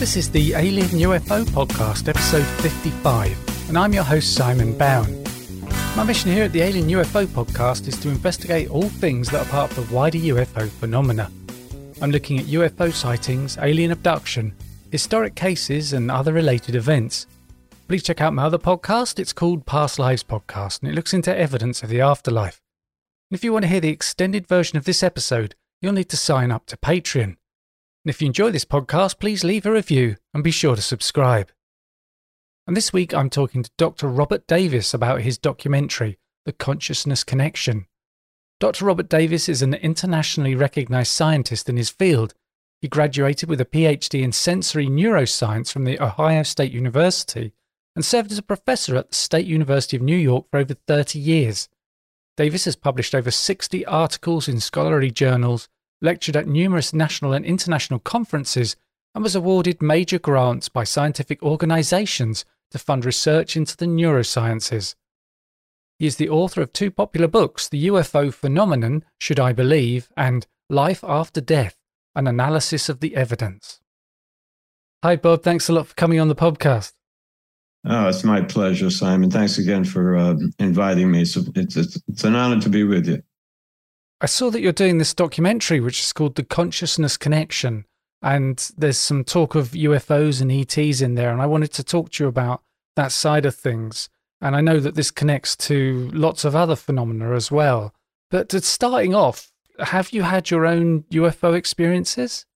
This is the Alien UFO Podcast, episode 55, and I'm your host, Simon Bown. My mission here at the Alien UFO Podcast is to investigate all things that are part of the wider UFO phenomena. I'm looking at UFO sightings, alien abduction, historic cases, and other related events. Please check out my other podcast. It's called Past Lives Podcast, and it looks into evidence of the afterlife. And if you want to hear the extended version of this episode, you'll need to sign up to Patreon. And if you enjoy this podcast, please leave a review and be sure to subscribe. And this week I'm talking to Dr. Robert Davis about his documentary, The Consciousness Connection. Dr. Robert Davis is an internationally recognized scientist in his field. He graduated with a PhD in sensory neuroscience from the Ohio State University and served as a professor at the State University of New York for over 30 years. Davis has published over 60 articles in scholarly journals, lectured at numerous national and international conferences, and was awarded major grants by scientific organizations to fund research into the neurosciences. He is the author of two popular books, The UFO Phenomenon, Should I Believe, and Life After Death, An Analysis of the Evidence. Hi, Bob. Thanks a lot for coming on the podcast. Oh, it's my pleasure, Simon. Thanks again for inviting me. It's an honor to be with you. I saw that you're doing this documentary, which is called The Consciousness Connection, and there's some talk of UFOs and ETs in there, and I wanted to talk to you about that side of things. And I know that this connects to lots of other phenomena as well. But starting off, have you had your own UFO experiences?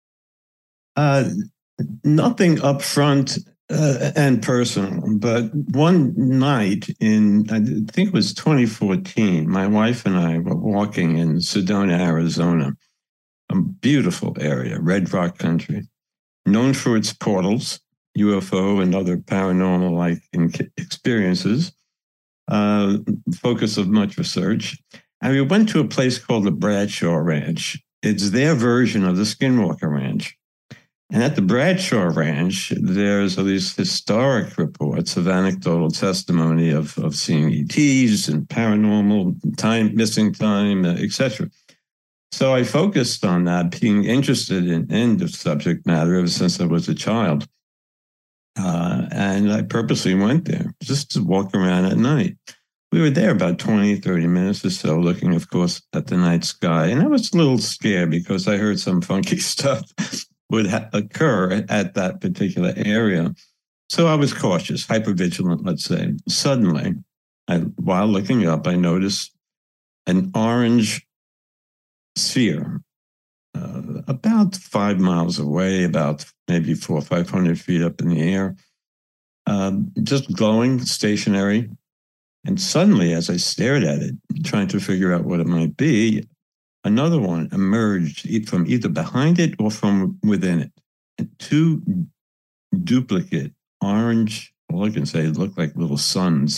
Nothing up front and personal, but one night in, I think it was 2014, my wife and I were walking in Sedona, Arizona, a beautiful area, Red Rock country, known for its portals, UFO and other paranormal-like experiences, focus of much research. And we went to a place called the Bradshaw Ranch. It's their version of the Skinwalker Ranch. And at the Bradshaw Ranch, there's all these historic reports of anecdotal testimony of seeing ETs and paranormal, missing time, etc. So I focused on that, being interested in the subject matter ever since I was a child. And I purposely went there just to walk around at night. We were there about 20, 30 minutes or so, looking, of course, at the night sky. And I was a little scared because I heard some funky stuff would occur at that particular area. So I was cautious, hypervigilant, let's say. Suddenly, while looking up, I noticed an orange sphere about 5 miles away, about maybe 400 or 500 feet up in the air, just glowing, stationary. And suddenly, as I stared at it, trying to figure out what it might be, another one emerged from either behind it or from within it. And two duplicate orange, all I can say, looked like little suns.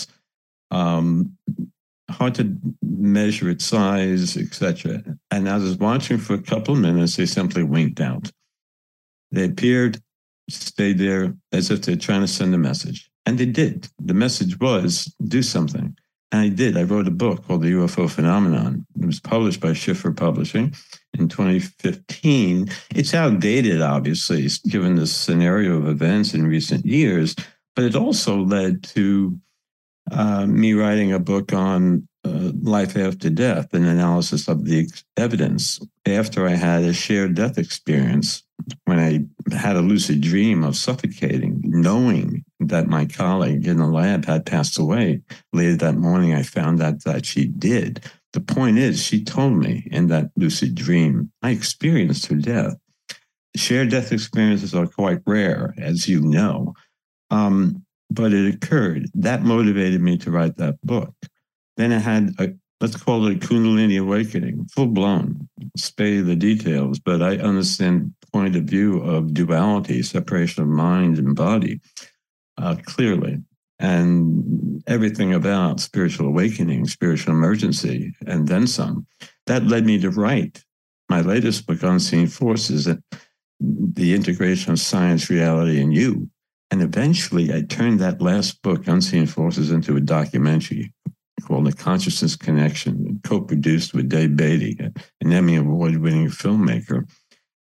Hard to measure its size, etc. And as I was watching for a couple of minutes, they simply winked out. They appeared, stayed there as if they're trying to send a message. And they did. The message was, do something. And I did. I wrote a book called The UFO Phenomenon. It was published by Schiffer Publishing in 2015. It's outdated, obviously, given the scenario of events in recent years, but it also led to me writing a book on life after death, an analysis of the evidence after I had a shared death experience when I had a lucid dream of suffocating, knowing that my colleague in the lab had passed away. Later that morning, I found out that she did. The point is, she told me in that lucid dream, I experienced her death. Shared death experiences are quite rare, as you know, but it occurred. That motivated me to write that book. Then I had let's call it a Kundalini awakening, full-blown. Spare the details, but I understand the point of view of duality, separation of mind and body, clearly. And everything about spiritual awakening, spiritual emergency, and then some. That led me to write my latest book, Unseen Forces, the integration of science, reality, and you. And eventually I turned that last book, Unseen Forces, into a documentary called The Consciousness Connection, co-produced with Dave Beatty, an Emmy Award-winning filmmaker.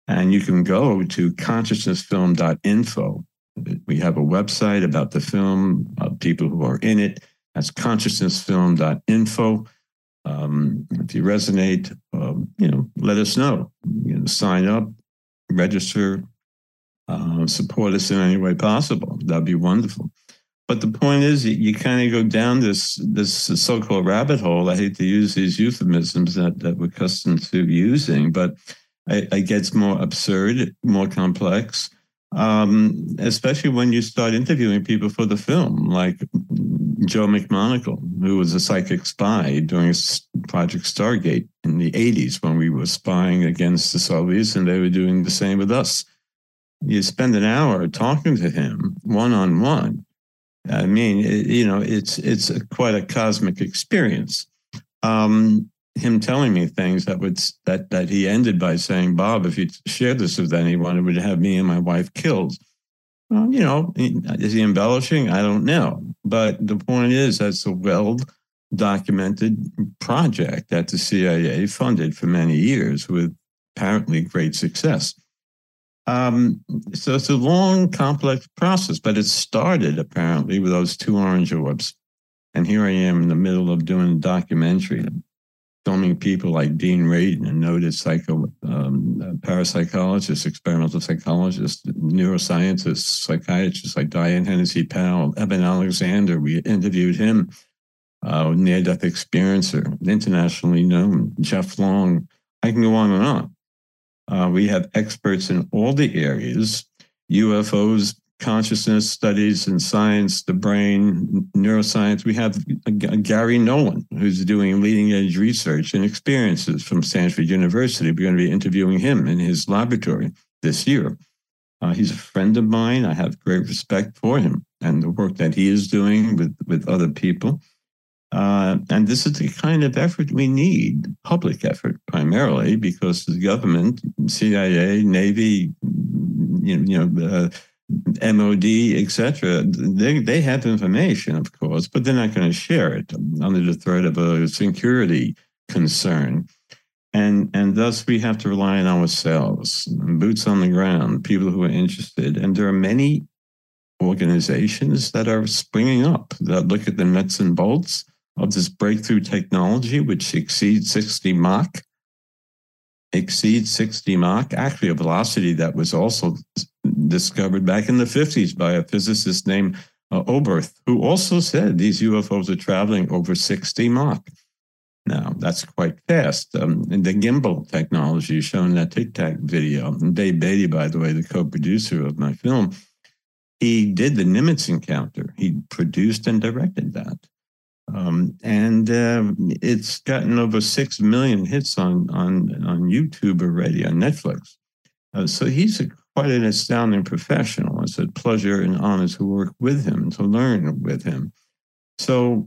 And you can go to consciousnessfilm.info. We have a website about the film, people who are in it. That's consciousnessfilm.info. If you resonate, let us know. Sign up, register, support us in any way possible. That'd be wonderful. But the point is, you kind of go down this so-called rabbit hole. I hate to use these euphemisms that we're accustomed to using, but it gets more absurd, more complex, especially when you start interviewing people for the film, like Joe McMoneagle, who was a psychic spy during Project Stargate in the 80s when we were spying against the Soviets, and they were doing the same with us. You spend an hour talking to him one-on-one. I mean, it's quite a cosmic experience. Him telling me things that he ended by saying, "Bob, if you share this with anyone, it would have me and my wife killed." Well, is he embellishing? I don't know. But the point is, that's a well-documented project that the CIA funded for many years with apparently great success. So it's a long, complex process, but it started apparently with those two orange orbs. And here I am in the middle of doing a documentary, filming people like Dean Radin, a noted parapsychologist, experimental psychologist, neuroscientist, psychiatrist like Diane Hennessy Powell, Eben Alexander. We interviewed him, near-death experiencer, internationally known, Jeff Long. I can go on and on. We have experts in all the areas: UFOs, consciousness studies and science, the brain, neuroscience. We have Gary Nolan, who's doing leading edge research and experiences from Stanford University. We're going to be interviewing him in his laboratory this year. He's a friend of mine. I have great respect for him and the work that he is doing with other people. And this is the kind of effort we need, public effort primarily, because the government, CIA, Navy, MOD, etc., they have information, of course, but they're not going to share it under the threat of a security concern. And thus we have to rely on ourselves, boots on the ground, people who are interested. And there are many organizations that are springing up that look at the nuts and bolts of this breakthrough technology, which exceeds 60 Mach, actually a velocity that was also discovered back in the 50s by a physicist named Oberth, who also said these UFOs are traveling over 60 Mach. Now, that's quite fast. And the gimbal technology shown in that Tic Tac video, and Dave Beatty, by the way, the co-producer of my film, he did the Nimitz encounter. He produced and directed that. It's gotten over 6 million hits on YouTube already, on Netflix. So he's quite an astounding professional. It's a pleasure and honor to work with him, to learn with him. So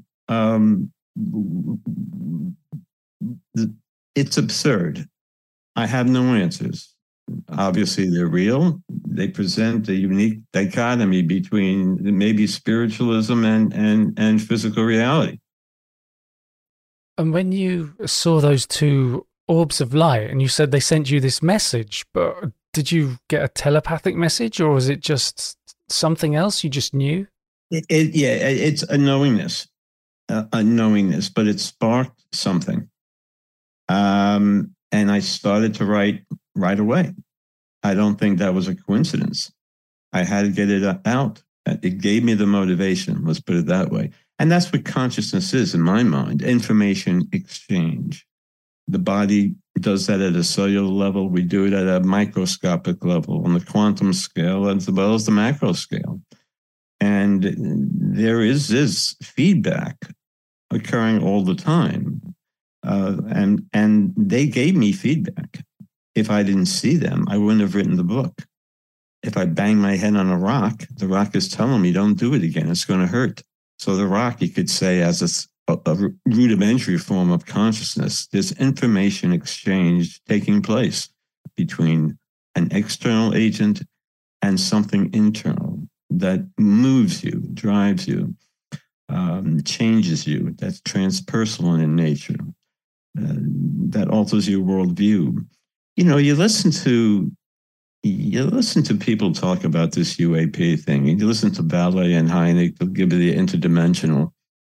it's absurd. I have no answers. Obviously, they're real. They present a unique dichotomy between maybe spiritualism and physical reality. And when you saw those two orbs of light and you said they sent you this message, but did you get a telepathic message, or was it just something else you just knew? It's a knowingness, but it sparked something. And I started to write right away. I don't think that was a coincidence. I had to get it out. It gave me the motivation, let's put it that way. And that's what consciousness is in my mind, information exchange. The body does that at a cellular level. We do it at a microscopic level, on the quantum scale, as well as the macro scale. And there is this feedback occurring all the time. And they gave me feedback. If I didn't see them, I wouldn't have written the book. If I bang my head on a rock, the rock is telling me, don't do it again. It's going to hurt. So the rock, you could say, as a rudimentary form of consciousness, there's information exchange taking place between an external agent and something internal that moves you, drives you, changes you, that's transpersonal in nature, that alters your worldview. You listen to You listen to people talk about this UAP thing, and you listen to Ballet and Hynek, they'll give you the interdimensional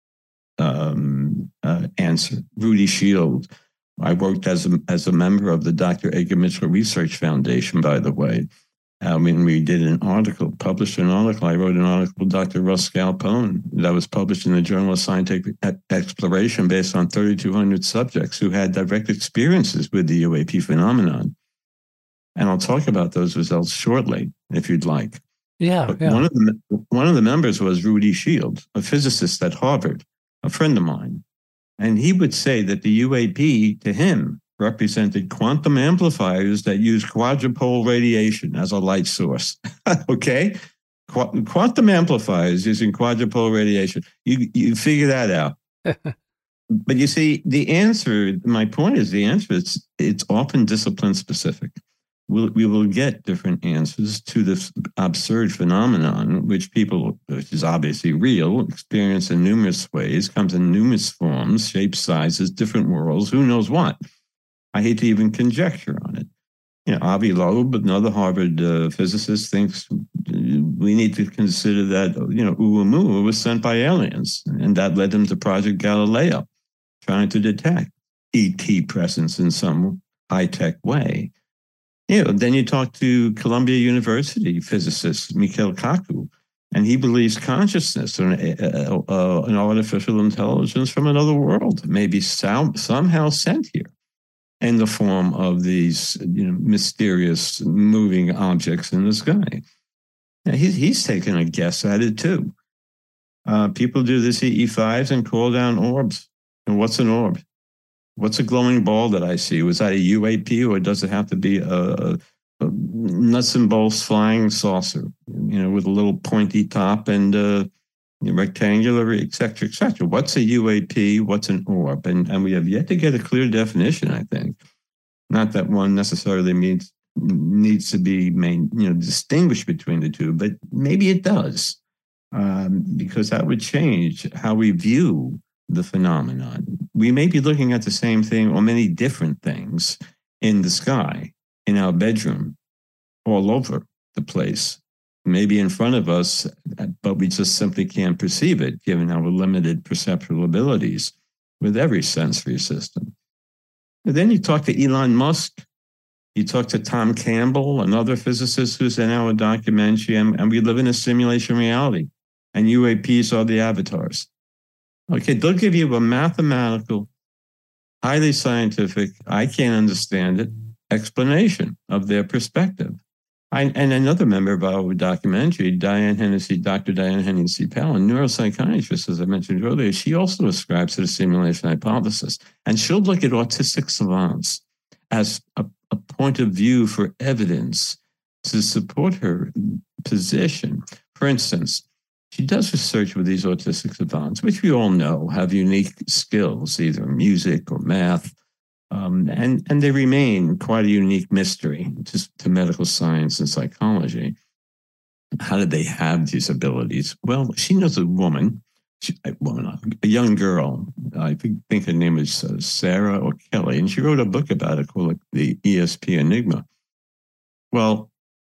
answer. Rudy Shield. I worked as a member of the Dr. Edgar Mitchell Research Foundation, by the way. When we did published an article, I wrote an article with Dr. Russ Scalpone that was published in the Journal of Scientific Exploration based on 3,200 subjects who had direct experiences with the UAP phenomenon. And I'll talk about those results shortly, if you'd like. Yeah. One of the members was Rudy Shield, a physicist at Harvard, a friend of mine. And he would say that the UAP, to him, represented quantum amplifiers that use quadrupole radiation as a light source. Okay? Quantum amplifiers using quadrupole radiation. You figure that out. But you see, my point is it's often discipline specific. We will get different answers to this absurd phenomenon, which is obviously real, experience in numerous ways, comes in numerous forms, shapes, sizes, different worlds, who knows what. I hate to even conjecture on it. Avi Loeb, another Harvard physicist, thinks we need to consider that, Oumuamua was sent by aliens, and that led them to Project Galileo, trying to detect ET presence in some high-tech way. Then you talk to Columbia University physicist Mikhail Kaku, and he believes consciousness or an artificial intelligence from another world may be somehow sent here in the form of these mysterious moving objects in the sky. Now, he's taken a guess at it too. People do this EE5s and call down orbs. And what's an orb? What's a glowing ball that I see? Was that a UAP, or does it have to be a nuts and bolts flying saucer, with a little pointy top and rectangular, et cetera, et cetera? What's a UAP? What's an orb? And we have yet to get a clear definition, I think. Not that one necessarily needs to be distinguished between the two, but maybe it does, because that would change how we view the phenomenon. We may be looking at the same thing or many different things in the sky, in our bedroom, all over the place, maybe in front of us, but we just simply can't perceive it given our limited perceptual abilities with every sensory system. And then you talk to Elon Musk, you talk to Tom Campbell, another physicist who's in our documentary, and we live in a simulation reality, and UAPs are the avatars. Okay, they'll give you a mathematical, highly scientific, I can't understand it, explanation of their perspective. And another member of our documentary, Dr. Diane Hennessy Powell, a neuropsychiatrist, as I mentioned earlier, she also ascribes to the simulation hypothesis. And she'll look at autistic savants as a point of view for evidence to support her position. For instance, she does research with these autistic savants, which we all know have unique skills, either music or math, and they remain quite a unique mystery to medical science and psychology. How did they have these abilities? Well, she knows a young girl, I think her name is Sarah or Kelly, and she wrote a book about it called The ESP Enigma. Well,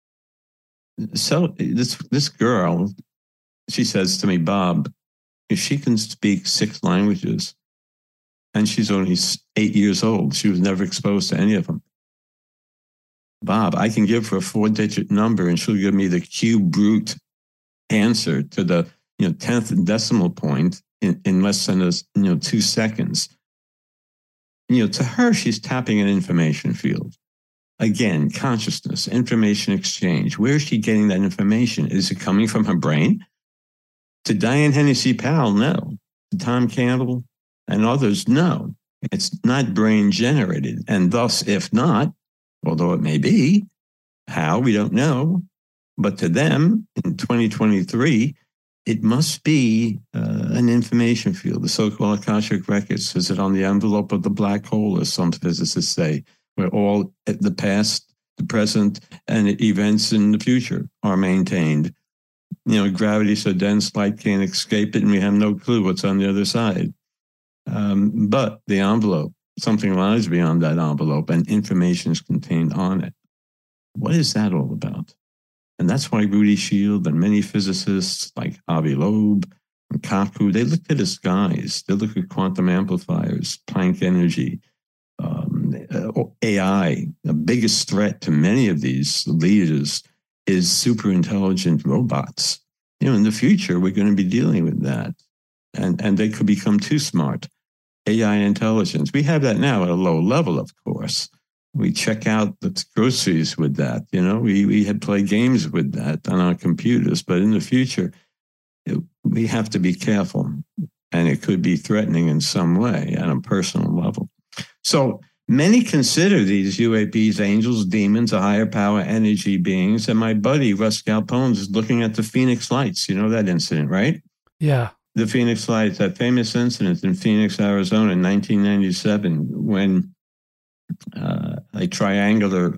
so this girl, she says to me, Bob, if she can speak 6 languages and she's only 8 years old, she was never exposed to any of them. Bob, I can give her a 4-digit number and she'll give me the cube root answer to the 10th decimal point in less than 2 seconds. To her, she's tapping an information field. Again, consciousness, information exchange. Where is she getting that information? Is it coming from her brain? To Diane Hennessy Powell, no. To Tom Campbell and others, no. It's not brain generated. And thus, if not, although it may be, how, we don't know. But to them, in 2023, it must be an information field, the so-called Akashic Records. Is it on the envelope of the black hole, as some physicists say, where all the past, the present, and events in the future are maintained? Gravity so dense, light can't escape it, and we have no clue what's on the other side. But the envelope, something lies beyond that envelope, and information is contained on it. What is that all about? And that's why Rudy Shield and many physicists like Avi Loeb and Kaku, they looked at the skies. They look at quantum amplifiers, Planck energy, AI. The biggest threat to many of these leaders is super intelligent robots. In the future, we're going to be dealing with that. And they could become too smart. AI intelligence. We have that now at a low level, of course. We check out the groceries with that. We had play games with that on our computers. But in the future, we have to be careful. And it could be threatening in some way at a personal level. So many consider these UAPs angels, demons, a higher power energy beings. And my buddy, Russ Galpone, is looking at the Phoenix Lights. You know that incident, right? Yeah. The Phoenix Lights, that famous incident in Phoenix, Arizona in 1997, when a triangular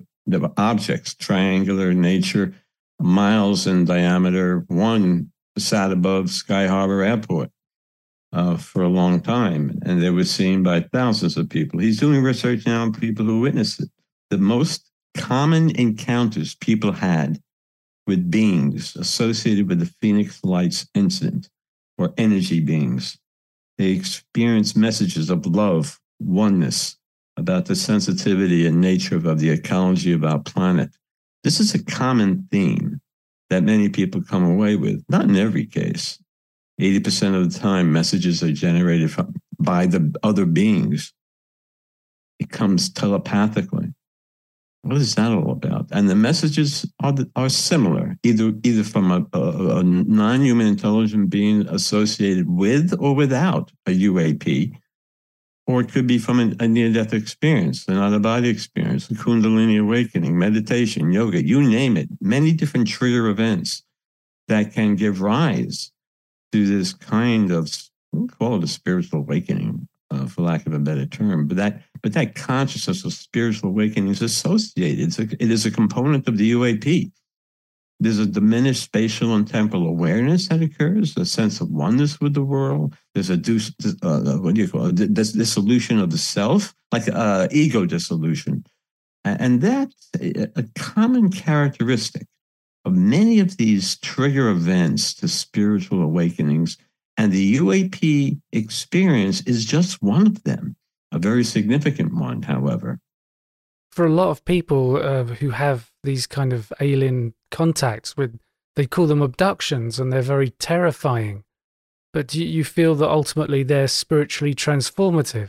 in nature, miles in diameter, one sat above Sky Harbor Airport for a long time, and they were seen by thousands of people. He's doing research now on people who witnessed it. The most common encounters people had with beings associated with the Phoenix Lights incident were energy beings. They experienced messages of love, oneness, about the sensitivity and nature of the ecology of our planet. This is a common theme that many people come away with, not in every case. 80% of the time, messages are generated by the other beings. It comes telepathically. What is that all about? And the messages are similar, either from a non-human intelligent being associated with or without a UAP, or it could be from a near-death experience, an out-of-body experience, a Kundalini awakening, meditation, yoga, you name it. Many different trigger events that can give rise to this kind of, we'll call it a spiritual awakening, for lack of a better term. But that consciousness of spiritual awakening is associated. It is a component of the UAP. There's a diminished spatial and temporal awareness that occurs, a sense of oneness with the world. There's a dissolution of the self, like ego dissolution. And that's a common characteristic of many of these trigger events to spiritual awakenings. And the UAP experience is just one of them, a very significant one, however. For a lot of people who have these kind of alien contacts they call them abductions, and they're very terrifying. But do you feel that ultimately they're spiritually transformative?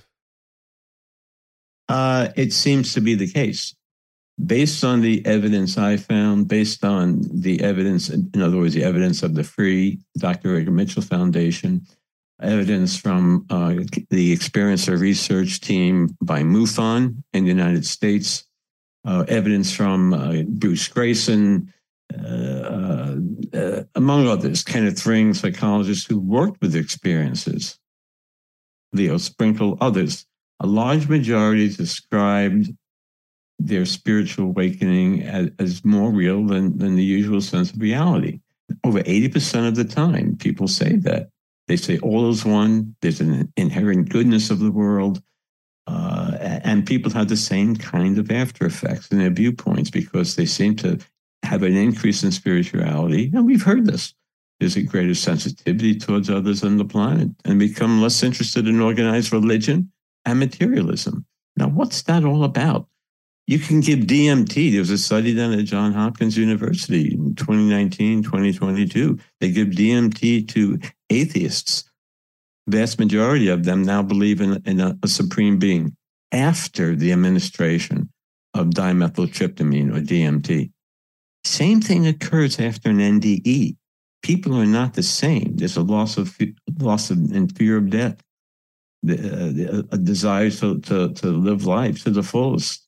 It seems to be the case. Based on the evidence I found, based on the evidence, in other words, the evidence of the free Dr. Edgar Mitchell Foundation, evidence from the Experiencer Research Team by MUFON in the United States, evidence from Bruce Grayson, among others, Kenneth Ring, psychologists who worked with experiences, Leo Sprinkle, others. A large majority described their spiritual awakening as more real than the usual sense of reality. Over 80% of the time, people say that. They say all is one, there's an inherent goodness of the world, and people have the same kind of after effects in their viewpoints because they seem to have an increase in spirituality. And we've heard this. There's a greater sensitivity towards others on the planet and become less interested in organized religion and materialism. Now, what's that all about? You can give DMT. There was a study done at Johns Hopkins University in 2019, 2022. They give DMT to atheists. Vast majority of them now believe in a supreme being after the administration of dimethyltryptamine or DMT. Same thing occurs after an NDE. People are not the same. There's a loss of and fear of death, a desire to live life to the fullest.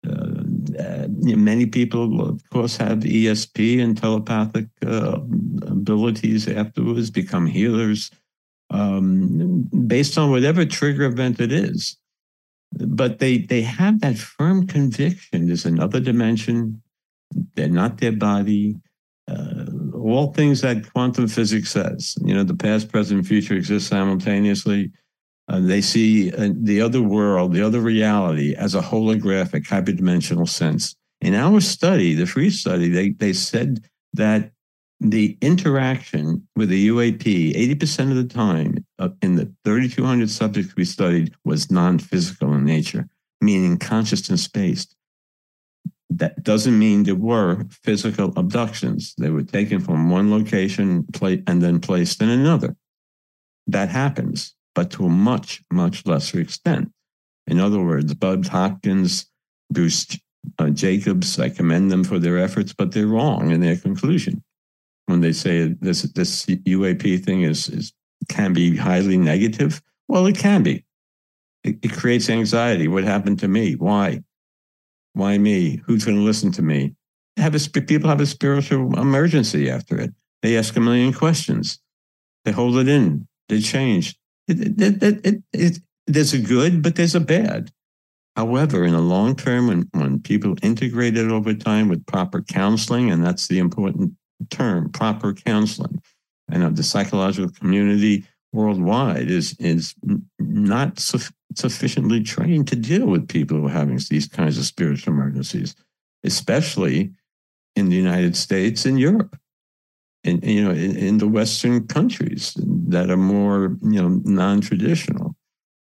Many people, of course, have ESP and telepathic abilities afterwards, become healers, based on whatever trigger event it is. But they have that firm conviction there's another dimension, they're not their body, all things that quantum physics says. The past, present, future exist simultaneously. They see the other world, the other reality as a holographic, hyperdimensional sense. In our study, the free study, they said that the interaction with the UAP, 80% of the time in the 3,200 subjects we studied was non-physical in nature, meaning consciousness-based. That doesn't mean there were physical abductions. They were taken from one location and then placed in another. That happens, but to a much, much lesser extent. In other words, Bud Hopkins, Bruce Jacobs, I commend them for their efforts, but they're wrong in their conclusion when they say this UAP thing can be highly negative. Well, it can be. It creates anxiety. What happened to me? Why? Why me? Who's going to listen to me? People have a spiritual emergency after it. They ask a million questions. They hold it in. They change. There's a good, but there's a bad. However, in the long term, when people integrate it over time with proper counseling, and that's the important term, proper counseling, and the psychological community worldwide is not sufficiently trained to deal with people who are having these kinds of spiritual emergencies, especially in the United States and Europe, and in the Western countries that are more non-traditional.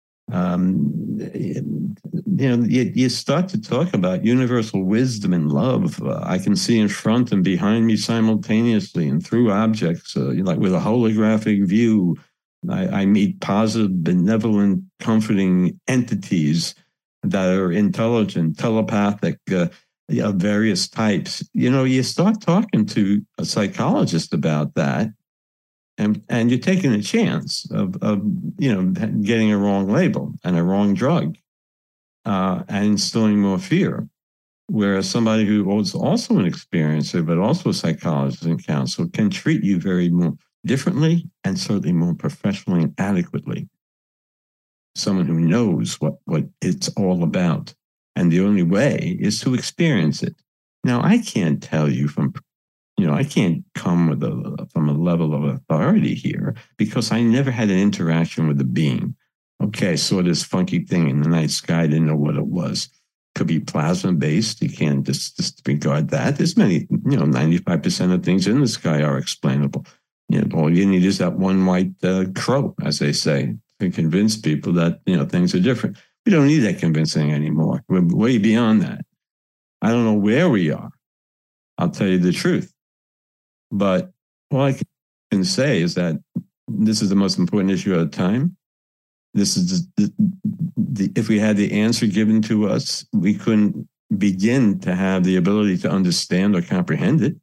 You start to talk about universal wisdom and love. I can see in front and behind me simultaneously and through objects, like with a holographic view. I meet positive, benevolent, comforting entities that are intelligent, telepathic, of various types. You start talking to a psychologist about that, and you're taking a chance of getting a wrong label and a wrong drug, and instilling more fear. Whereas somebody who is also an experiencer, but also a psychologist and counselor, can treat you very more differently and certainly more professionally and adequately. Someone who knows what it's all about. And the only way is to experience it. Now, I can't tell you I can't come from a level of authority here because I never had an interaction with a being. Okay, I saw this funky thing in the night sky. I didn't know what it was. Could be plasma-based. You can't disregard that. There's many, 95% of things in the sky are explainable. All you need is that one white crow, as they say, to convince people that, things are different. We don't need that convincing anymore. We're way beyond that. I don't know where we are. I'll tell you the truth. But all I can say is that this is the most important issue of the time. This is if we had the answer given to us, we couldn't begin to have the ability to understand or comprehend it.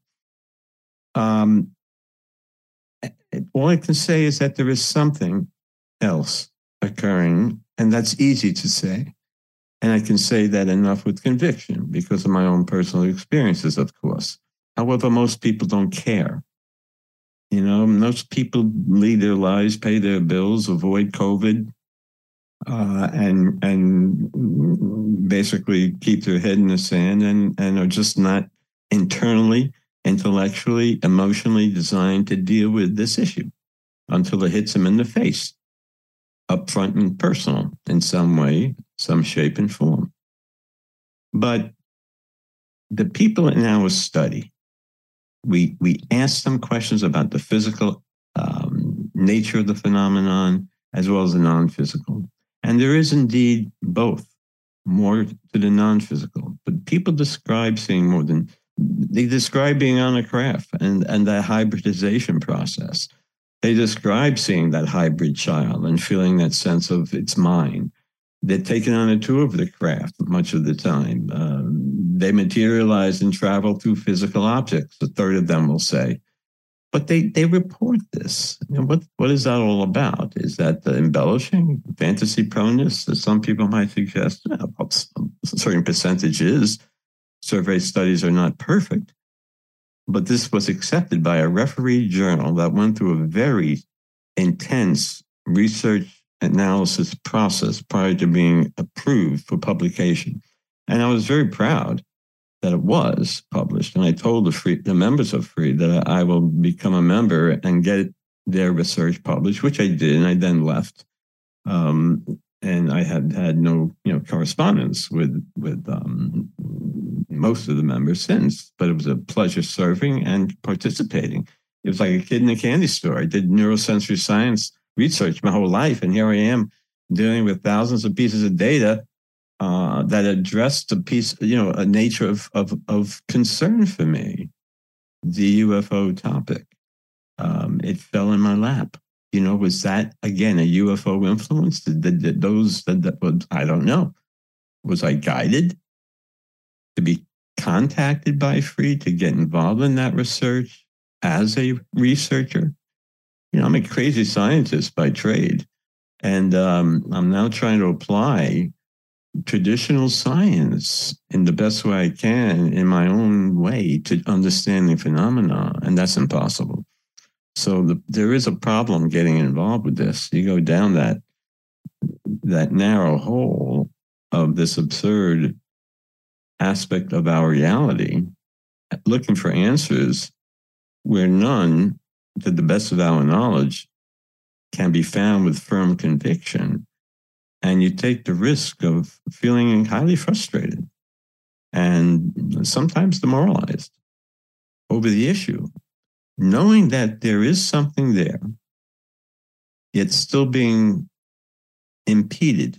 All I can say is that there is something else occurring, and that's easy to say. And I can say that enough with conviction because of my own personal experiences, of course. However, most people don't care. Most people lead their lives, pay their bills, avoid COVID, and basically keep their head in the sand and are just not internally, intellectually, emotionally designed to deal with this issue until it hits them in the face, upfront and personal in some way, some shape and form. But the people in our study, we asked them questions about the physical nature of the phenomenon as well as the non-physical. And there is indeed both, more to the non-physical. But people describe seeing more than, they describe being on a craft and that hybridization process. They describe seeing that hybrid child and feeling that sense of it's mine. They're taken on a tour of the craft much of the time. They materialize and travel through physical objects, a third of them will say. But they report this. What is that all about? Is that the embellishing, fantasy proneness that some people might suggest? A certain percentage is. Survey studies are not perfect. But this was accepted by a refereed journal that went through a very intense research analysis process prior to being approved for publication. And I was very proud that it was published. And I told the members of FREE that I will become a member and get their research published, which I did, and I then left. And I had no correspondence with most of the members since, but it was a pleasure serving and participating. It was like a kid in a candy store. I did neurosensory science research my whole life, and here I am dealing with thousands of pieces of data that addressed a nature of concern for me, the UFO topic. It fell in my lap. Was that, again, a UFO influence? I don't know. Was I guided to be contacted by Freed to get involved in that research as a researcher? I'm a crazy scientist by trade, and I'm now trying to apply traditional science in the best way I can in my own way to understanding phenomena, and that's impossible. So there is a problem getting involved with this. You go down that narrow hole of this absurd aspect of our reality, looking for answers where none, to the best of our knowledge, can be found with firm conviction. And you take the risk of feeling highly frustrated and sometimes demoralized over the issue, knowing that there is something there, yet still being impeded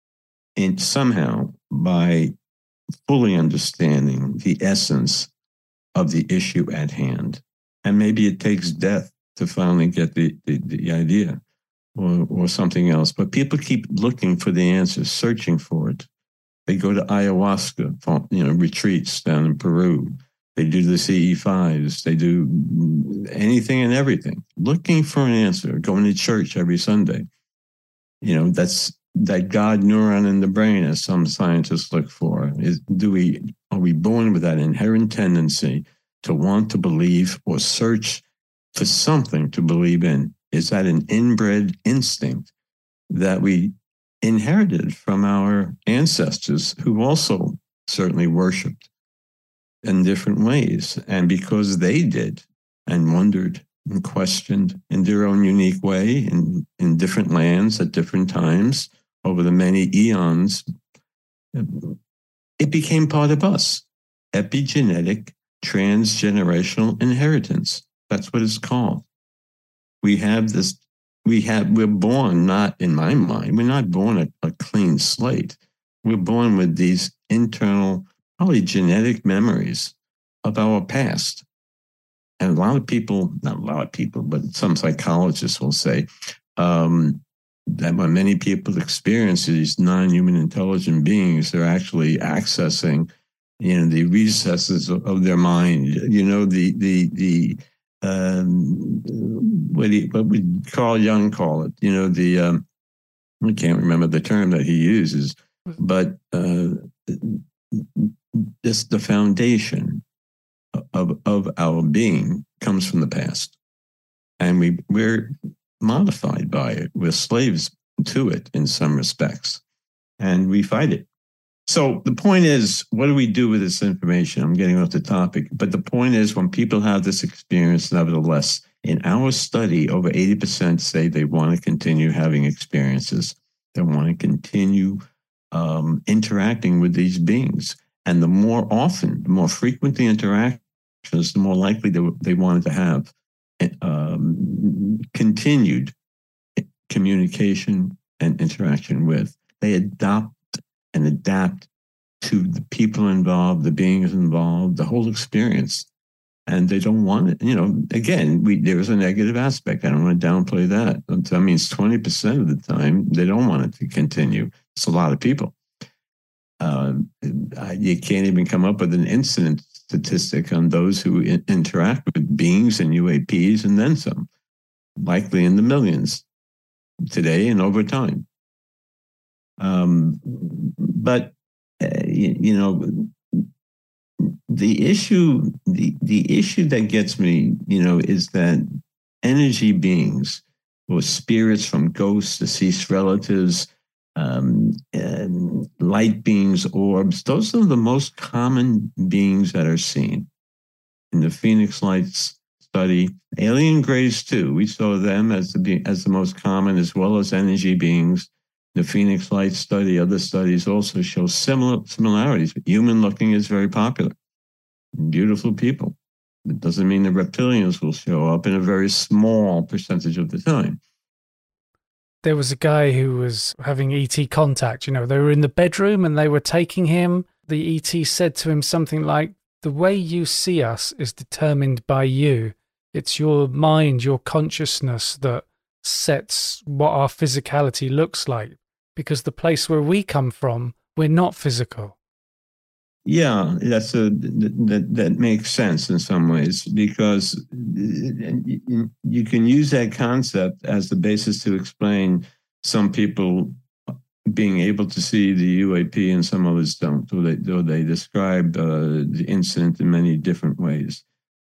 somehow by fully understanding the essence of the issue at hand. And maybe it takes death to finally get the idea or something else. But people keep looking for the answers, searching for it. They go to ayahuasca, retreats down in Peru. They do the CE5s. They do anything and everything, looking for an answer, going to church every Sunday. That's that God neuron in the brain, as some scientists look for. Are we born with that inherent tendency to want to believe or search for something to believe in? Is that an inbred instinct that we inherited from our ancestors, who also certainly worshipped in different ways? And because they did and wondered and questioned in their own unique way in different lands at different times over the many eons, it became part of us. Epigenetic transgenerational inheritance. That's what it's called. We're born, not in my mind, we're not born a clean slate. We're born with these internal, probably genetic memories of our past. And not a lot of people, but some psychologists will say that when many people experience these non-human intelligent beings, they're actually accessing, the recesses of their mind. What would Carl Jung call it? I can't remember the term that he uses, but this the foundation of our being comes from the past, and we're modified by it. We're slaves to it in some respects, and we fight it. So the point is, what do we do with this information? I'm getting off the topic, but the point is, when people have this experience, nevertheless, in our study, over 80% say they want to continue having experiences. They want to continue interacting with these beings. And the more frequent the interactions, the more likely they wanted to have continued communication and interaction with. They adopt and adapt to the people involved, the beings involved, the whole experience. And they don't want it. Again, there is a negative aspect. I don't want to downplay that. That means 20% of the time, they don't want it to continue. It's a lot of people. You can't even come up with an incident statistic on those who interact with beings and UAPs and then some, likely in the millions today and over time. But the issue that gets me, is that energy beings or spirits from ghosts, deceased relatives, light beings, orbs, those are the most common beings that are seen in the Phoenix Lights study. Alien grays too. We saw them as the most common, as well as energy beings. The Phoenix Light study, other studies also show similarities. Human looking is very popular. Beautiful people. It doesn't mean the reptilians will show up in a very small percentage of the time. There was a guy who was having ET contact. They were in the bedroom and they were taking him. The ET said to him something like, "The way you see us is determined by you. It's your mind, your consciousness that sets what our physicality looks like. Because the place where we come from, we're not physical." Yeah, that makes sense in some ways, because you can use that concept as the basis to explain some people being able to see the UAP and some others don't, though they describe the incident in many different ways.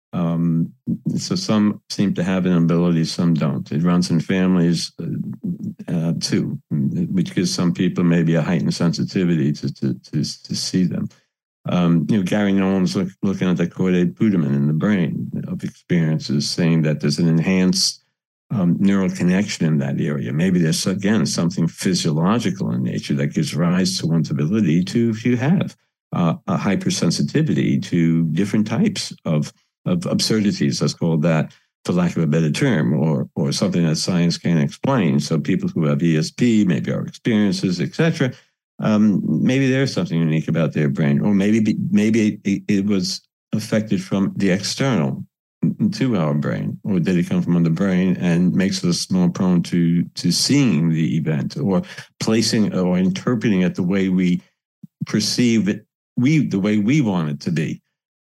So some seem to have an ability, some don't. It runs in families too, which gives some people maybe a heightened sensitivity to see them. Gary Nolan's looking at the chordate putamen in the brain of experiences, saying that there's an enhanced neural connection in that area. Maybe there's, again, something physiological in nature that gives rise to one's ability to, if you have a hypersensitivity to different types of absurdities, let's call that, for lack of a better term, or something that science can't explain. So people who have ESP, maybe our experiences, etc., maybe there's something unique about their brain, or maybe it was affected from the external to our brain, or did it come from the brain and makes us more prone to seeing the event, or placing or interpreting it the way we perceive it, the way we want it to be.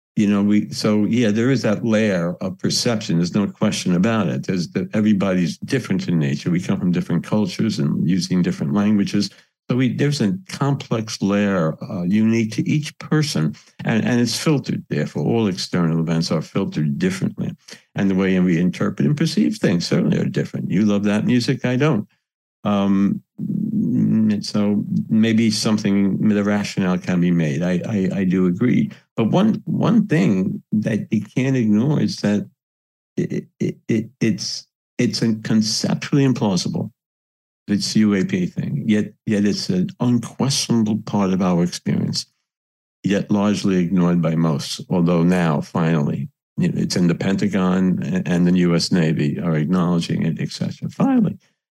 There is that layer of perception. There's no question about it. Everybody's different in nature. We come from different cultures and using different languages. So there's a complex layer unique to each person, and it's filtered. Therefore, all external events are filtered differently. And the way we interpret and perceive things certainly are different. You love that music, I don't. So maybe something, the rationale can be made. I do agree. But one thing that you can't ignore is that it's conceptually implausible. It's UAP thing, yet it's an unquestionable part of our experience, yet largely ignored by most. Although now, finally, it's in the Pentagon and the U.S. Navy are acknowledging it, etc. Finally,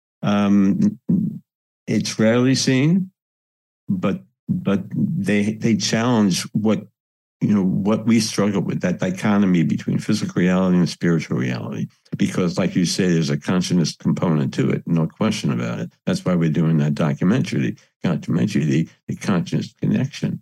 it's rarely seen, but they challenge what we struggle with, that dichotomy between physical reality and spiritual reality. Because, like you say, there's a consciousness component to it, no question about it. That's why we're doing that documentary, the conscious connection.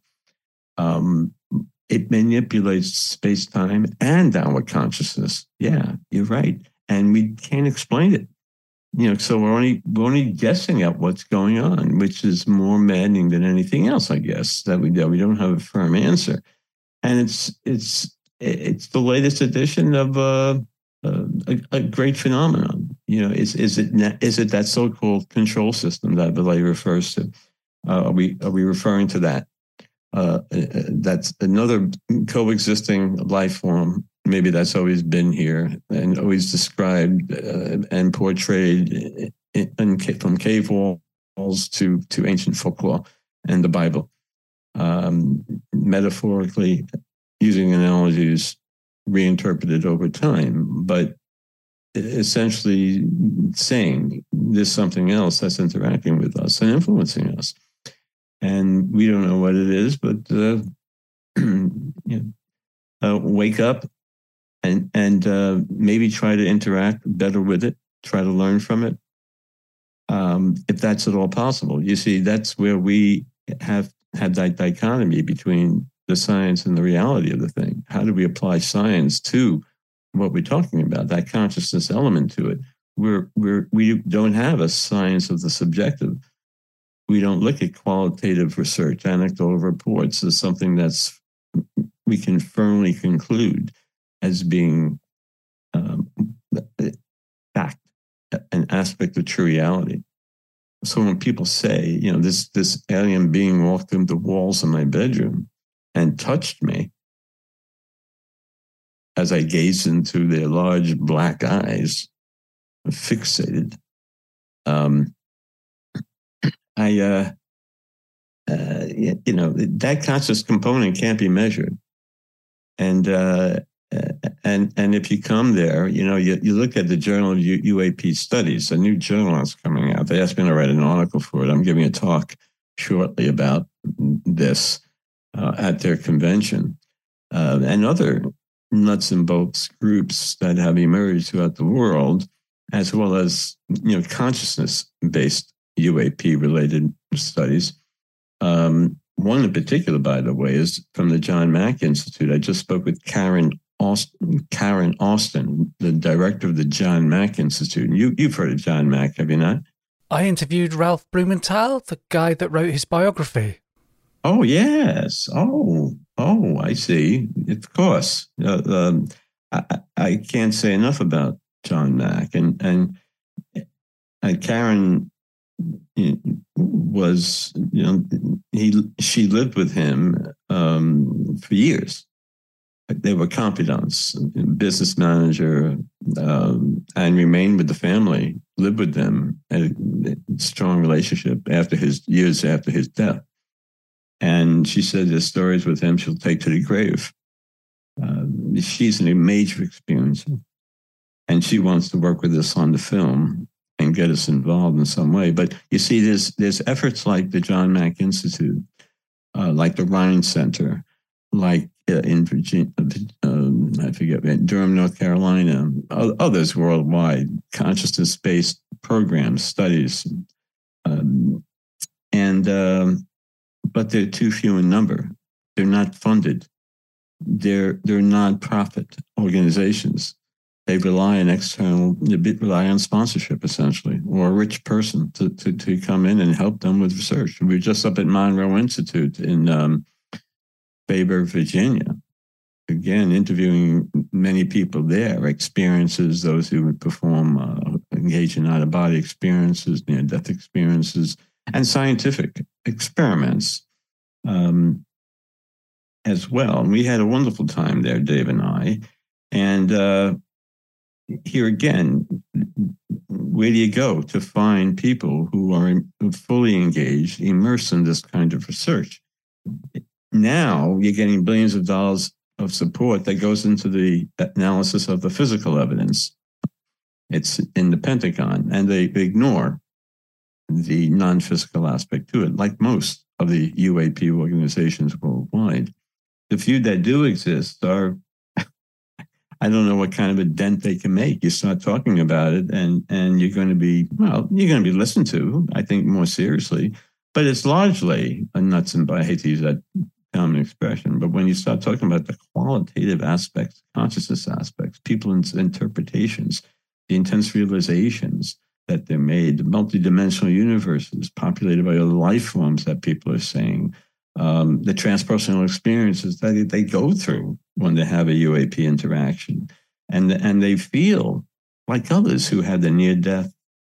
It manipulates space-time and our consciousness. Yeah, you're right. And we can't explain it. So we're only guessing at what's going on, which is more maddening than anything else, I guess, that we don't have a firm answer. And it's the latest edition of a great phenomenon. Is it that so-called control system that Vallée refers to? Are we referring to that? That's another coexisting life form. Maybe that's always been here and always described and portrayed from cave walls to ancient folklore and the Bible. Metaphorically, using analogies reinterpreted over time, but essentially saying there's something else that's interacting with us and influencing us. And we don't know what it is, but wake up and maybe try to interact better with it, try to learn from it, if that's at all possible. You see, that's where we have had that dichotomy between the science and the reality of the thing. How do we apply science to what we're talking about, that consciousness element to it? We don't have a science of the subjective. We don't look at qualitative research, anecdotal reports as something that's we can firmly conclude as being fact, an aspect of true reality. So when people say, this alien being walked through the walls of my bedroom and touched me as I gazed into their large black eyes, fixated, that conscious component can't be measured. And if you come there, you look at the Journal of UAP Studies, a new journal that's coming out. They asked me to write an article for it. I'm giving a talk shortly about this at their convention, and other nuts and bolts groups that have emerged throughout the world, as well as consciousness-based UAP-related studies. One in particular, by the way, is from the John Mack Institute. I just spoke with Karen Austin, the director of the John Mack Institute. And you've heard of John Mack, have you not? I interviewed Ralph Blumenthal, the guy that wrote his biography. Oh, yes. Oh, I see. Of course. I can't say enough about John Mack. And Karen was, she lived with him for years. They were confidants, business manager, and remained with the family, lived with them, had a strong relationship years after his death. And she said there's stories with him she'll take to the grave. She's a major experiencer, and she wants to work with us on the film and get us involved in some way. But you see, there's efforts like the John Mack Institute, like the Rhine Center, like in Virginia, I forget, Durham, North Carolina, others worldwide, consciousness-based programs, studies, but they're too few in number. They're not funded. They're nonprofit organizations. They rely on sponsorship, essentially, or a rich person to come in and help them with research. We were just up at Monroe Institute in Faber, Virginia, again, interviewing many people there, experiences, those who would perform, engage in out-of-body experiences, near-death experiences, and scientific experiments as well. And we had a wonderful time there, Dave and I. And here again, where do you go to find people who are fully engaged, immersed in this kind of research? Now you're getting billions of dollars of support that goes into the analysis of the physical evidence. It's in the Pentagon, and they ignore the non-physical aspect to it, like most of the UAP organizations worldwide. The few that do exist are, I don't know what kind of a dent they can make. You start talking about it, and you're going to be listened to, I think, more seriously. But it's largely a nuts and bolts. I hate to use that common expression, but when you start talking about the qualitative aspects, consciousness aspects, people's interpretations, the intense realizations that they're made, the multidimensional universes populated by other life forms that people are saying, the transpersonal experiences that they go through when they have a UAP interaction, and they feel like others who had the near-death,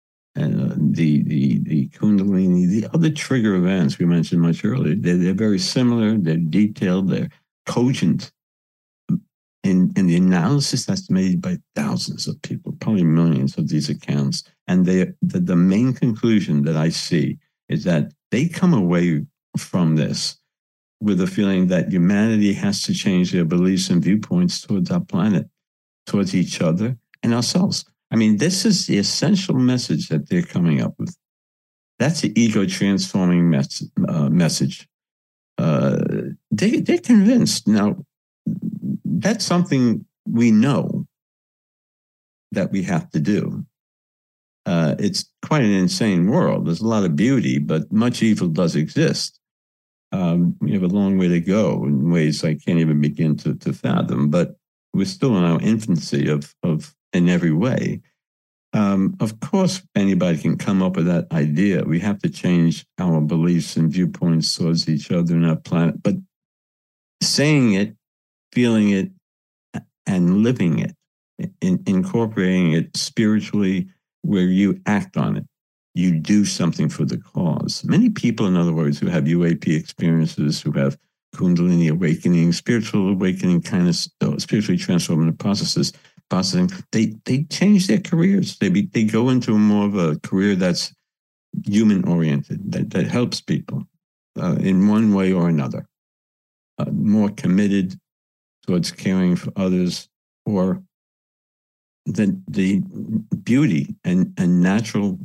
the Kundalini, the other trigger events we mentioned much earlier. They're very similar. They're detailed. They're cogent in the analysis that's made by thousands of people, probably millions of these accounts. And the main conclusion that I see is that they come away from this with a feeling that humanity has to change their beliefs and viewpoints towards our planet, towards each other and ourselves. I mean, this is the essential message that they're coming up with. That's the ego-transforming message. They're convinced. Now, that's something we know that we have to do. It's quite an insane world. There's a lot of beauty, but much evil does exist. We have a long way to go in ways I can't even begin to fathom, but we're still in our infancy of in every way. Of course, anybody can come up with that idea. We have to change our beliefs and viewpoints towards each other and our planet. But saying it, feeling it, and living it, incorporating it spiritually, where you act on it, you do something for the cause. Many people, in other words, who have UAP experiences, who have Kundalini awakening, spiritual awakening, kind of spiritually transformative processing, they change their careers. They go into more of a career that's human-oriented, that helps people in one way or another, more committed towards caring for others, or the beauty and natural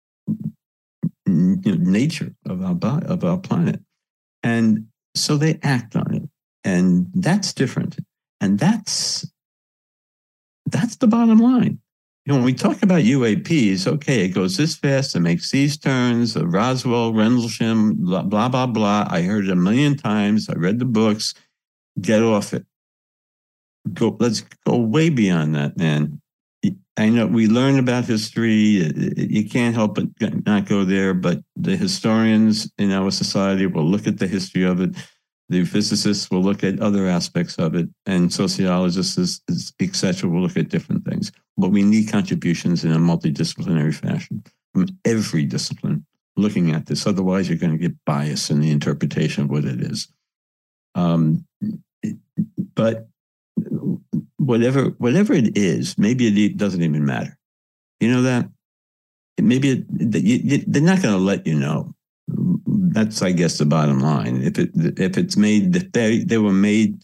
nature of our planet. And so they act on it. And that's different. And that's the bottom line. When we talk about UAPs, okay, it goes this fast, it makes these turns, Roswell, Rendlesham, blah, blah, blah, blah. I heard it a million times. I read the books. Get off it. Let's go way beyond that, man. I know we learn about history. You can't help but not go there, but the historians in our society will look at the history of it. The physicists will look at other aspects of it, and sociologists, et cetera, will look at different things. But we need contributions in a multidisciplinary fashion from every discipline looking at this. Otherwise, you're going to get bias in the interpretation of what it is. But whatever it is, maybe it doesn't even matter. You know that? Maybe they're not going to let you know. That's, I guess, the bottom line. If it's made, they were made.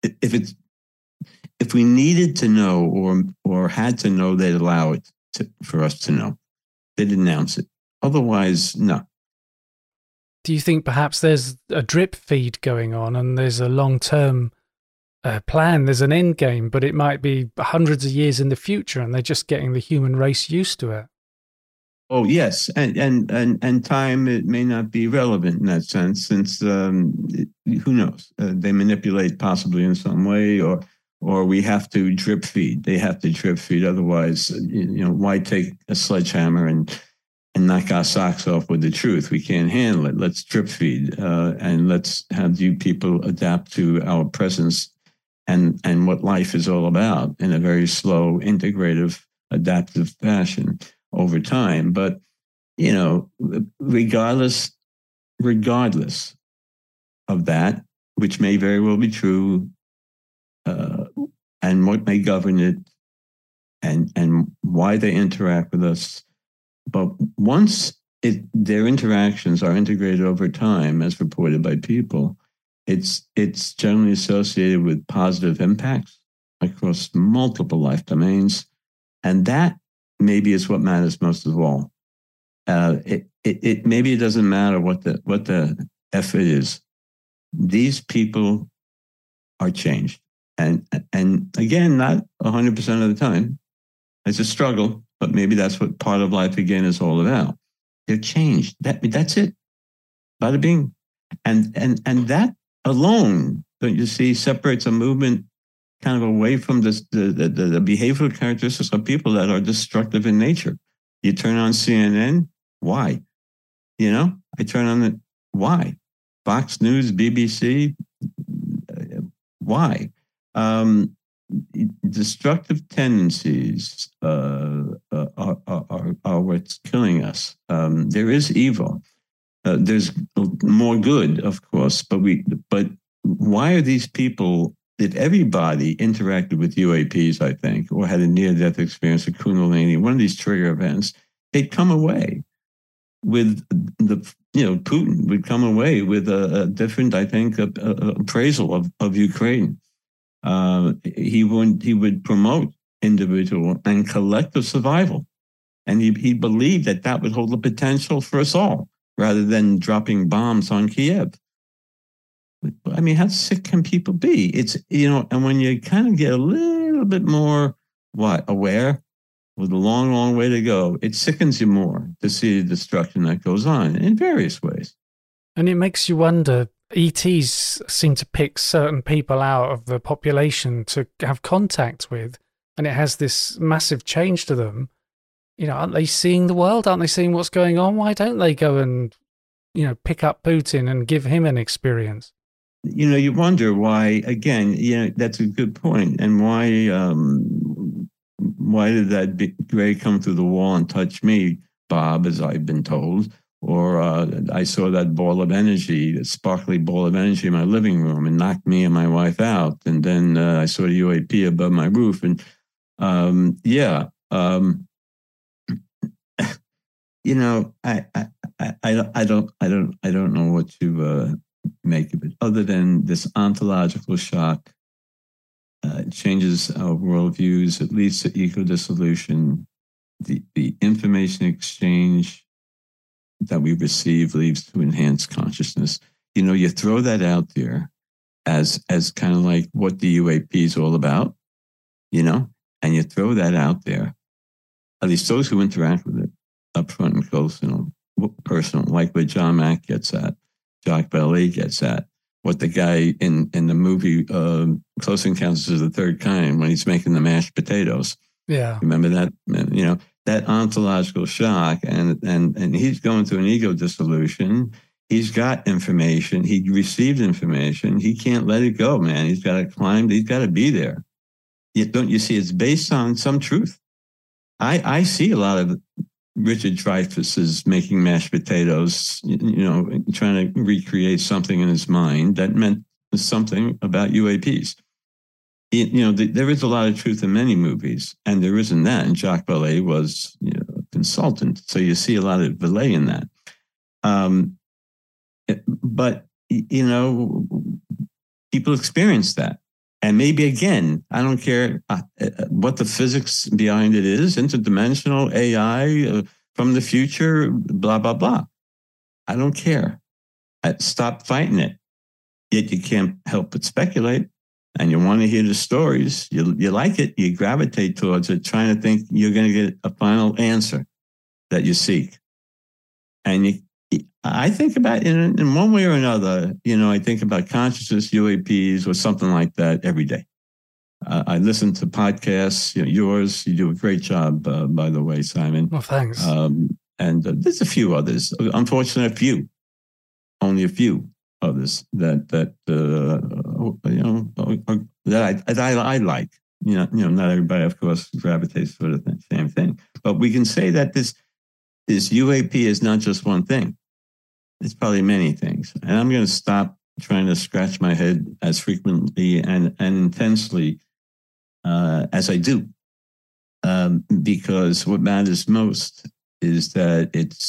If we needed to know or had to know, they'd allow it for us to know. They'd announce it. Otherwise, no. Do you think perhaps there's a drip feed going on and there's a long-term plan, there's an end game, but it might be hundreds of years in the future and they're just getting the human race used to it? Oh, yes. And time, it may not be relevant in that sense, since who knows? They manipulate possibly in some way, or we have to drip feed. They have to drip feed. Otherwise, why take a sledgehammer and knock our socks off with the truth? We can't handle it. Let's drip feed and let's have you people adapt to our presence and what life is all about in a very slow, integrative, adaptive fashion over time. But, regardless of that, which may very well be true, and what may govern it and why they interact with us. But once their interactions are integrated over time, as reported by people, it's generally associated with positive impacts across multiple life domains. And that maybe is what matters most of all. Maybe it doesn't matter what the effort is. These people are changed. And again, not 100% of the time. It's a struggle, but maybe that's what part of life again is all about. They're changed. That's it. Bada bing. And that alone, don't you see, separates a movement kind of away from the behavioral characteristics of people that are destructive in nature. You turn on CNN, why? I turn on it, why? Fox News, BBC, why? Destructive tendencies are what's killing us. There is evil. There's more good, of course, but why are these people? If everybody interacted with UAPs, I think, or had a near-death experience of Kundalini, one of these trigger events, they'd come away with Putin would come away with a different, I think, appraisal of Ukraine. He would promote individual and collective survival. And he believed that would hold the potential for us all, rather than dropping bombs on Kiev. I mean, how sick can people be? It's, and when you kind of get a little bit more, aware, with a long, long way to go, it sickens you more to see the destruction that goes on in various ways. And it makes you wonder, ETs seem to pick certain people out of the population to have contact with, and it has this massive change to them. Aren't they seeing the world? Aren't they seeing what's going on? Why don't they go and, pick up Putin and give him an experience? You wonder why, again, that's a good point. And why did that gray come through the wall and touch me, Bob, as I've been told? Or I saw that ball of energy, that sparkly ball of energy in my living room and knocked me and my wife out. And then I saw the UAP above my roof. And I don't know what to make of it, other than this ontological shock. It changes our worldviews. It leads to eco-dissolution. The information exchange that we receive leads to enhanced consciousness. You throw that out there as kind of like what the UAP is all about, and you throw that out there, at least those who interact with it up front and close, personal, like what John Mack gets at, Jacques Vallée gets at, what the guy in the movie Close Encounters of the Third Kind, when he's making the mashed potatoes. Yeah. Remember that? That ontological shock, and he's going through an ego dissolution. He's got information. He received information. He can't let it go, man. He's got to climb. He's got to be there. Don't you see? It's based on some truth. I see a lot of Richard Dreyfuss's making mashed potatoes, trying to recreate something in his mind that meant something about UAPs. There is a lot of truth in many movies, and there isn't that. And Jacques Vallée was a consultant, so you see a lot of Vallée in that. But people experience that. And maybe, again, I don't care what the physics behind it is, interdimensional, AI, from the future, blah, blah, blah. I don't care. Stop fighting it. Yet you can't help but speculate. And you want to hear the stories. You like it. You gravitate towards it, trying to think you're going to get a final answer that you seek. And I think about it in one way or another. I think about consciousness, UAPs, or something like that every day. I listen to podcasts. Yours. You do a great job, by the way, Simon. Well, thanks. And there's a few others. Unfortunately, only a few others that I like. Not everybody, of course, gravitates toward the same thing. But we can say that this UAP is not just one thing. It's probably many things. And I'm going to stop trying to scratch my head as frequently and intensely as I do. Because what matters most is that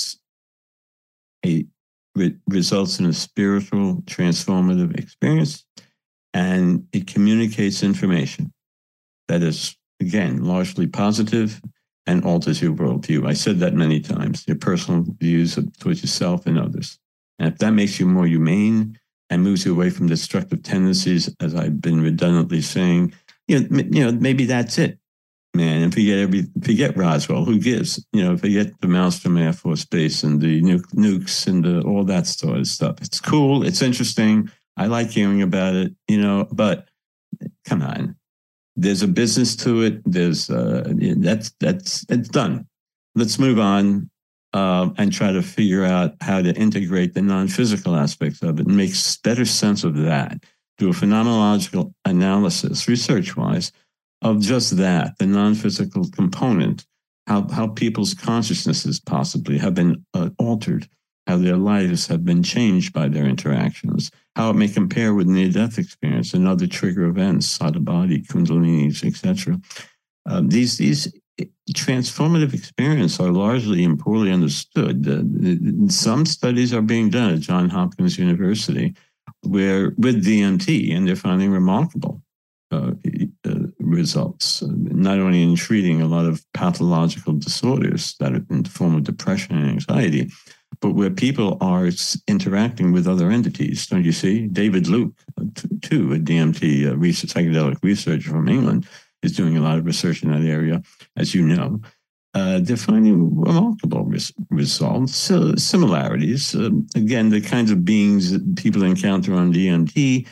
it results in a spiritual transformative experience, and it communicates information that is, again, largely positive and alters your worldview. I said that many times, your personal views towards yourself and others. And if that makes you more humane and moves you away from destructive tendencies, as I've been redundantly saying, maybe that's it, man. And forget Roswell. Who gives? Forget the mouse from Air Force Base and the nukes and all that sort of stuff. It's cool. It's interesting. I like hearing about it. But come on. There's a business to it. There's it's done. Let's move on and try to figure out how to integrate the non-physical aspects of it and make better sense of that. Do a phenomenological analysis, research-wise, of just that, the non-physical component, how people's consciousnesses possibly have been altered, how their lives have been changed by their interactions, how it may compare with near-death experience and other trigger events, out-of-body, kundalinis, etc. These transformative experiences are largely and poorly understood. Some studies are being done at Johns Hopkins University with DMT, and they're finding remarkable results, not only in treating a lot of pathological disorders that are in the form of depression and anxiety, but where people are interacting with other entities. Don't you see? David Luke, too, a DMT psychedelic researcher from England, is doing a lot of research in that area, as you know. They're finding remarkable results, similarities. Again, the kinds of beings that people encounter on DMT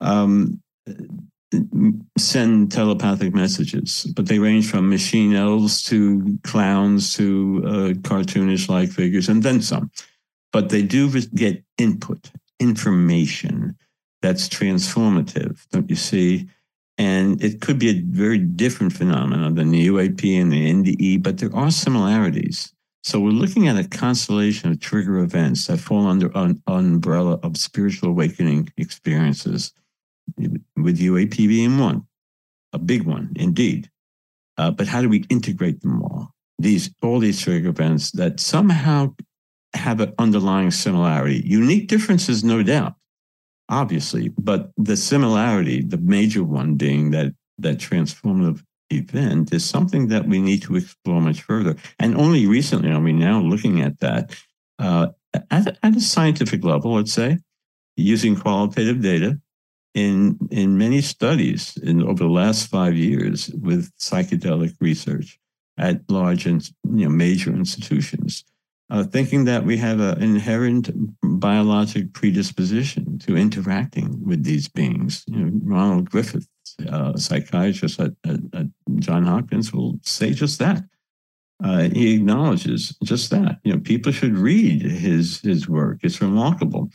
send telepathic messages, but they range from machine elves to clowns to cartoonish-like figures, and then some. But they do get information that's transformative, don't you see? And it could be a very different phenomenon than the UAP and the NDE, but there are similarities. So we're looking at a constellation of trigger events that fall under an umbrella of spiritual awakening experiences, with UAP being one, a big one indeed. But how do we integrate them all? all these trigger events that somehow have an underlying similarity. Unique differences, no doubt, obviously, but the similarity, the major one being that transformative event, is something that we need to explore much further. And only recently are we now looking at that at a scientific level, let's say, using qualitative data in many studies over the last 5 years with psychedelic research at large and major institutions, thinking that we have an inherent biologic predisposition to interacting with these beings. Ronald Griffith, a psychiatrist at Johns Hopkins, will say just that. He acknowledges just that. People should read his work. It's remarkable.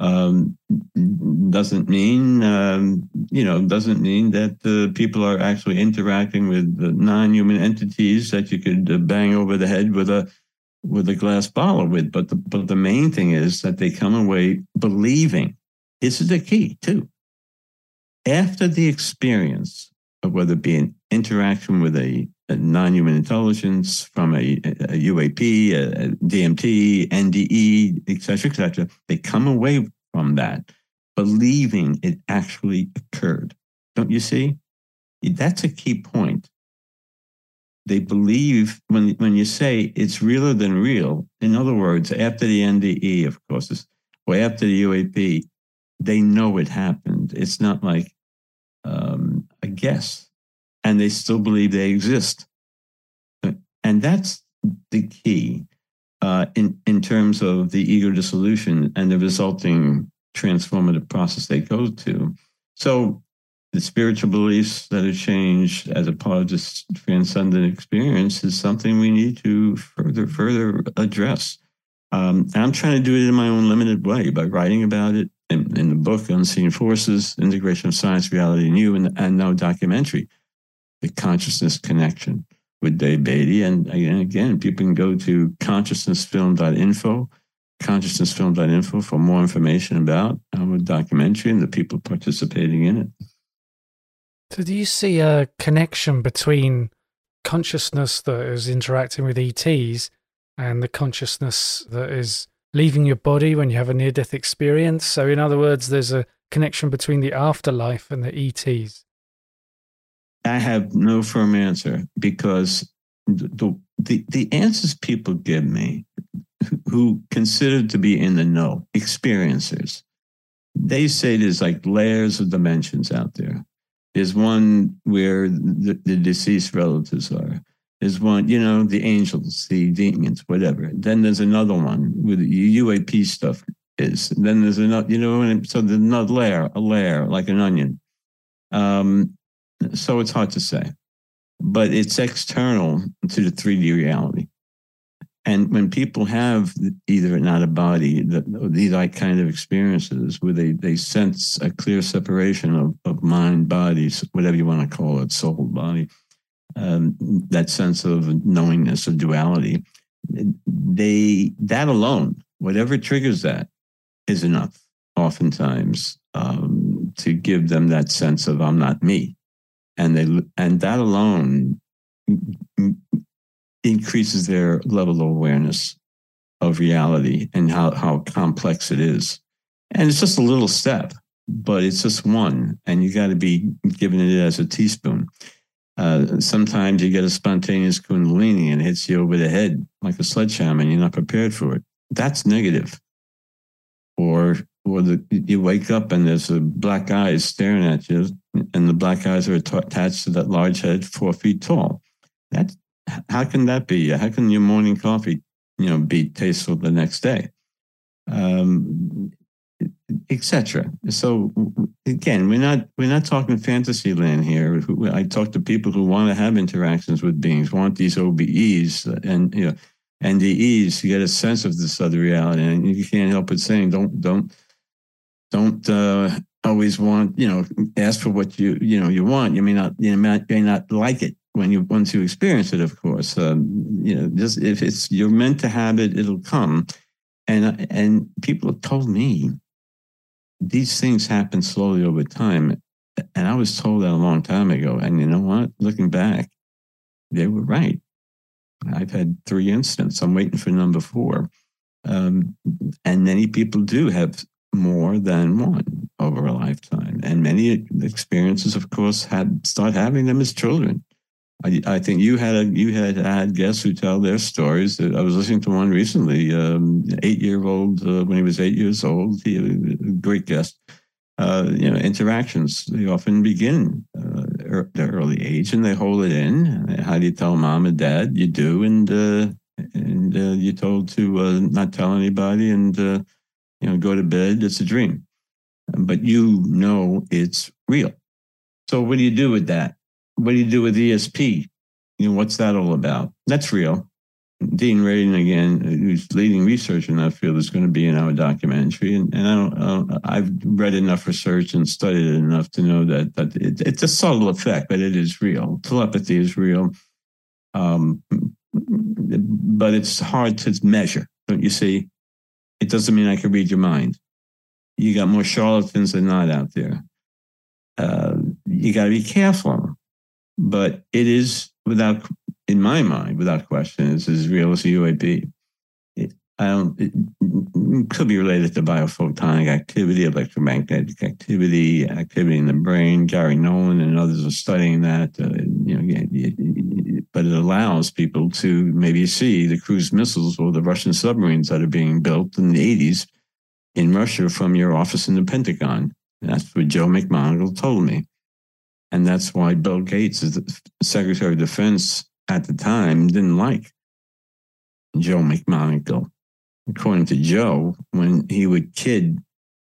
Doesn't mean that people are actually interacting with the non-human entities that you could bang over the head with a glass bottle with. But the main thing is that they come away believing. This is the key too. After the experience of whether it be an interaction with a non-human intelligence from a UAP, a DMT, NDE, et cetera, they come away from that believing it actually occurred. Don't you see? That's a key point. They believe when you say it's realer than real, in other words, after the NDE, of course, or after the UAP, they know it happened. It's not like a guess, and they still believe they exist. And that's the key in terms of the ego dissolution and the resulting transformative process they go to. So the spiritual beliefs that are changed as a part of this transcendent experience is something we need to further address. I'm trying to do it in my own limited way by writing about it in the book, Unseen Forces, Integration of Science, Reality, and You, and now documentary, The Consciousness Connection with Dave Beatty. And again, people can go to consciousnessfilm.info, consciousnessfilm.info for more information about our documentary and the people participating in it. So do you see a connection between consciousness that is interacting with ETs and the consciousness that is leaving your body when you have a near-death experience? So in other words, there's a connection between the afterlife and the ETs. I have no firm answer, because the answers people give me who consider to be in the know, experiencers, they say there's like layers of dimensions out there. There's one where the deceased relatives are. There's one, the angels, the demons, whatever. Then there's another one where the UAP stuff is. And then there's another, so there's another a layer, like an onion. So it's hard to say. But it's external to the 3D reality. And when people have either an out of body, these kind of experiences where they sense a clear separation of mind, body, whatever you want to call it, soul, body, that sense of knowingness, of duality, that alone, whatever triggers that, is enough oftentimes to give them that sense of I'm not me. And that alone increases their level of awareness of reality and how complex it is. And it's just a little step, but it's just one, and you got to be giving it as a teaspoon. Sometimes you get a spontaneous kundalini and it hits you over the head like a sledgehammer and you're not prepared for it. That's negative. Or you wake up and there's a black eyes staring at you, and the black eyes are attached to that large head 4 feet tall. How can that be? How can your morning coffee, be tasteful the next day? Etc. So again, we're not talking fantasy land here. I talk to people who want to have interactions with beings, want these OBEs and NDEs to get a sense of this other reality. And you can't help but saying, don't always want, ask for what you want. You may not like it once you experience it, of course. Just if you're meant to have it, it'll come. And people have told me these things happen slowly over time. And I was told that a long time ago. And you know what? Looking back, they were right. I've had 3 incidents. I'm waiting for number 4. And many people do have more than one over a lifetime. And many experiences, of course, start having them as children. I think you had guests who tell their stories. I was listening to one recently, 8-year-old, when he was 8 years old, he a great guest. Interactions, they often begin at the early age, and they hold it in. How do you tell mom and dad? You do, and you're told to not tell anybody, and go to bed. It's a dream, but it's real. So what do you do with that? What do you do with ESP? What's that all about? That's real. Dean Radin, again, who's leading research in that field, is going to be in our documentary. And I've read enough research and studied it enough to know that it's a subtle effect, but it is real. Telepathy is real. But it's hard to measure, don't you see? It doesn't mean I can read your mind. You got more charlatans than not out there. You got to be careful. But it is, in my mind, without question, it's as real as a UAP. It could be related to biophotonic activity, electromagnetic activity in the brain. Gary Nolan and others are studying that. But it allows people to maybe see the cruise missiles or the Russian submarines that are being built in the 80s in Russia from your office in the Pentagon. And that's what Joe McMoneagle told me. And that's why Bill Gates, as the Secretary of Defense at the time, didn't like Joe McMoneagle. According to Joe, when he would kid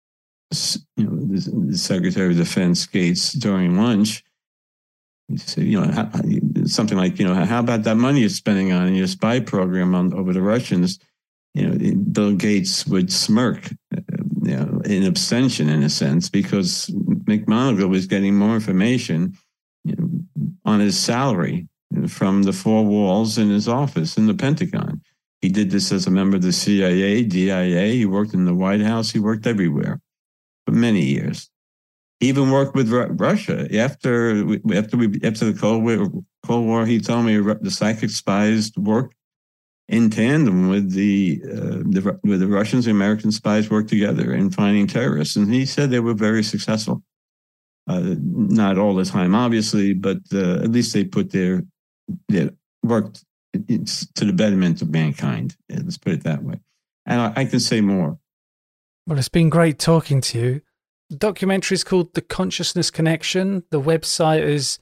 the Secretary of Defense Gates during lunch, he'd say, something like, how about that money you're spending on your spy program over the Russians? Bill Gates would smirk, in abstention, in a sense, because McMoneagle was getting more information on his salary from the 4 walls in his office in the Pentagon. He did this as a member of the CIA, DIA. He worked in the White House. He worked everywhere for many years. He even worked with Russia. After the Cold War, he told me the psychic spies worked in tandem with the Russians. The American spies worked together in finding terrorists, and he said they were very successful. Not all the time, obviously, but at least they put their worked to the betterment of mankind. Let's put it that way. And I can say more. Well, it's been great talking to you. The documentary is called The Consciousness Connection. The website is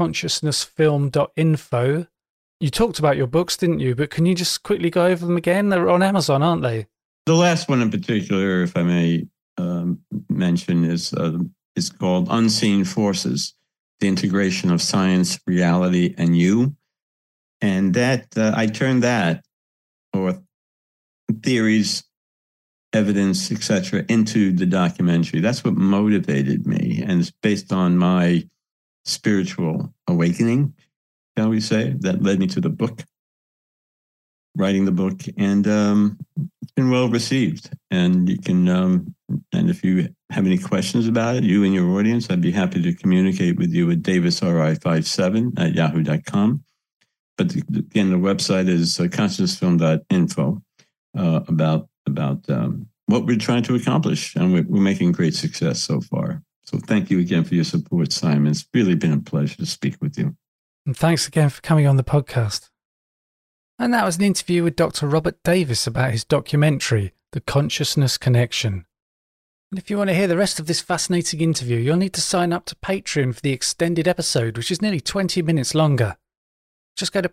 consciousnessfilm.info. You talked about your books, didn't you? But can you just quickly go over them again? They're on Amazon, aren't they? The last one in particular, if I may mention, is called Unseen Forces, The Integration of Science, Reality, and You. And that I turned that, or theories, evidence, etc., into the documentary. That's what motivated me, and it's based on my spiritual awakening, shall we say, that led me to the book, writing the book, and it's been well received. And you can, and if you have any questions about it, you and your audience, I'd be happy to communicate with you at davisri57@yahoo.com. But again, the website is consciousnessfilm.info about what we're trying to accomplish, and we're making great success so far. So thank you again for your support, Simon. It's really been a pleasure to speak with you. And thanks again for coming on the podcast. And that was an interview with Dr. Robert Davis about his documentary, The Consciousness Connection. And if you want to hear the rest of this fascinating interview, you'll need to sign up to Patreon for the extended episode, which is nearly 20 minutes longer. Just go to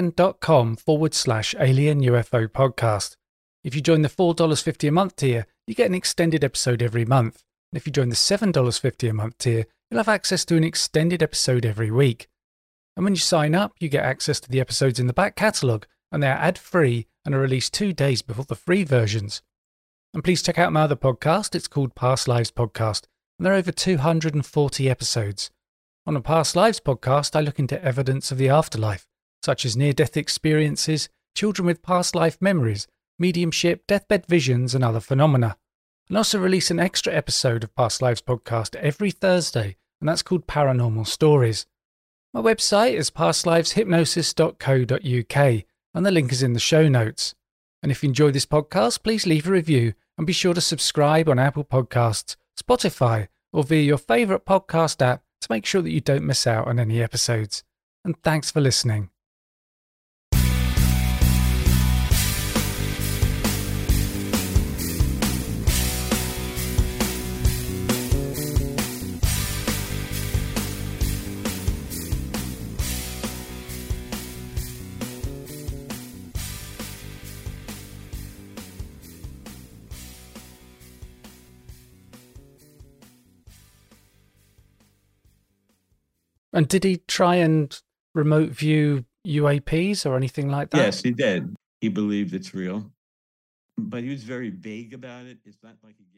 patreon.com/Alien UFO podcast. If you join the $4.50 a month tier, you get an extended episode every month. And if you join the $7.50 a month tier, you'll have access to an extended episode every week. And when you sign up, you get access to the episodes in the back catalogue, and they are ad-free and are released 2 days before the free versions. And please check out my other podcast. It's called Past Lives Podcast, and there are over 240 episodes. On the Past Lives Podcast, I look into evidence of the afterlife, such as near-death experiences, children with past life memories, mediumship, deathbed visions, and other phenomena. And also release an extra episode of Past Lives Podcast every Thursday, and that's called Paranormal Stories. My website is pastliveshypnosis.co.uk, and the link is in the show notes. And if you enjoy this podcast, please leave a review and be sure to subscribe on Apple Podcasts, Spotify, or via your favourite podcast app to make sure that you don't miss out on any episodes. And thanks for listening. And did he try and remote view UAPs or anything like that? Yes, he did. He believed it's real, but he was very vague about it. It's not like he